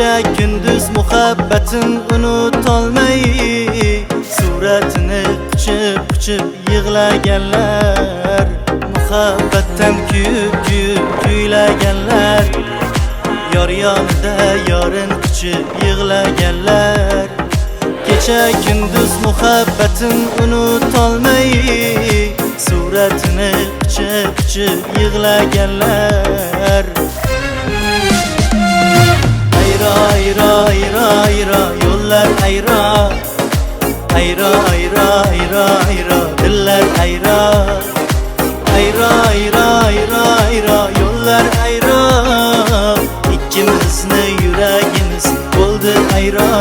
Kecha gündüz muhabbatin unutolmay suratini quchib yig'laganlar, muhabbatdan kuyib kuylaganlar, yor yonida yorin quchib yig'laganlar. Kecha gündüz muhabbatin unutolmay suratini quchib yig'laganlar. Ayro yo'llar ayro, ayro dillar ayro, ayro yo'llar ayro, ikkimizni yuragimiz bo'ldi ayro.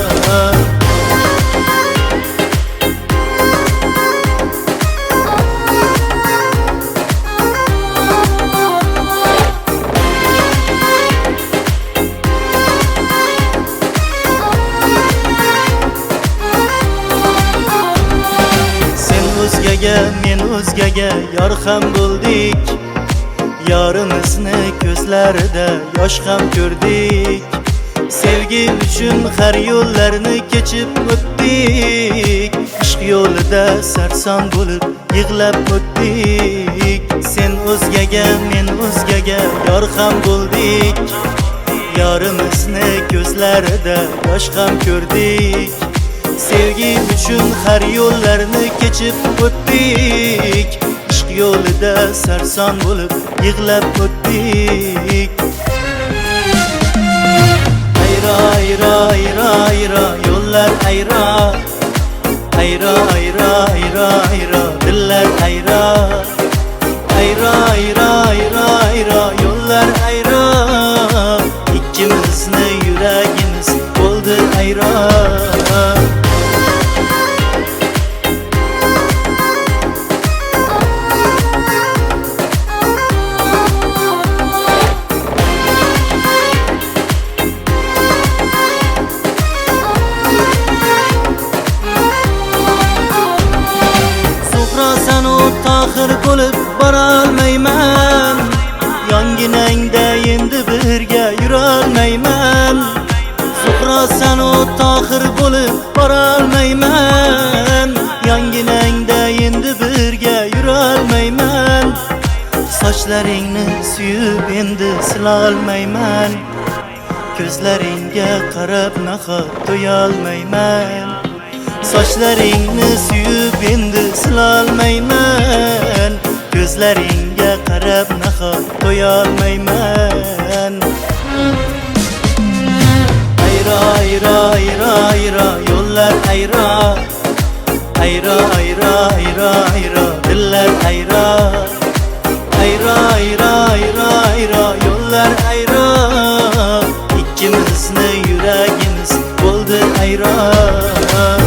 Men o'zgaga yor ham bo'ldik, yorimizni ko'zlarida yosh ham ko'rdik. Sevgi uchun har yo'llarni kechib o'tdik, ishq yo'lida sarson bo'lib yig'lab o'tdik. Sen o'zgaga, men o'zgaga yor ham bo'ldik, yorimizni ko'zlarida yosh ham ko'rdik. Sevgi uchun har yo'llarni kechib o'tdik, ishq yo'lida sarson bo'lib yig'lab o'tdik. Ayro yo'llar ayro, ayro dillar ayro, ayro yo'llar ayro, ikkimizni yuragimiz bo'ldi ayro. Tohir bo'lib borolmayman, yonginangda endi birga yurolmayman. Zuhro sen o tohir bo'lib borolmayman, yonginangda endi birga yurolmayman. Sochlaringni suyib endi silolmayman, ko'zlaringga qarab nahot to'yolmayman. Sochlaringni suyib endi silolmayman, ko'zlaringga qarab nahot to'yolmayman. Ayro yo'llar ayro, ayro dillar ayro, ayro yo'llar ayro, ikkimizni yuragimiz bo'ldi ayro.